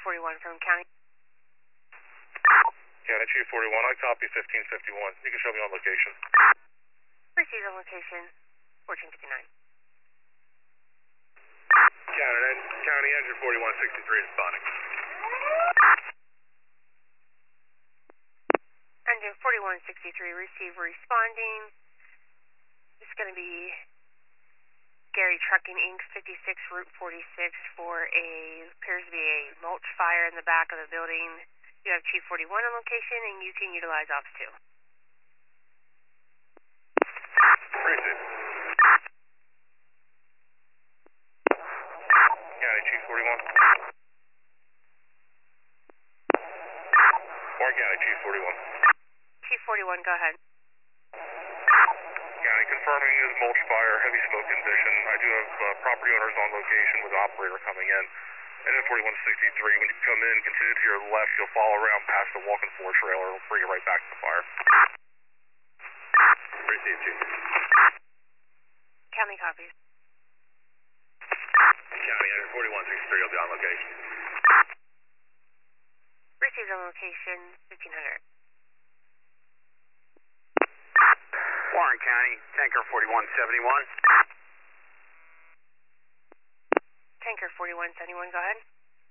41 from County. County Chief 41, I copy 1551. You can show me on location. Received on location, 1459. County Engine 4163 responding. Engine 4163, receive responding. It's going to be Gary Trucking Inc., 56 Route 46 for appears to be a mulch fire in the back of the building. You have Chief 41 on location and you can utilize Ops 2. Appreciate it. County Chief 41. Warren County Chief 41. Chief 41, go ahead. County confirming is mulch fire, heavy smoke condition. I do have property owners on location with an operator coming in. Engine 4163, when you come in, continue to your left, you'll follow around past the walk-in floor trailer. It'll bring you right back to the fire. Received, Chief. County copies. County Engine 4163 will be on location. Received on location, 1500. Warren County, Tanker 4171. Tanker 4171, go ahead.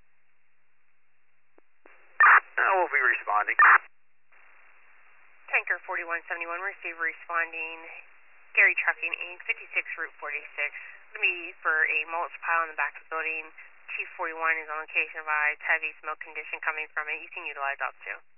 We'll be responding. Tanker 4171, receive responding. Gary Trucking Inc., 56 Route 46. Going to be for a mulch pile in the back of the building. Chief 41 is on location, advised heavy smoke condition coming from it. You can utilize Ops 2.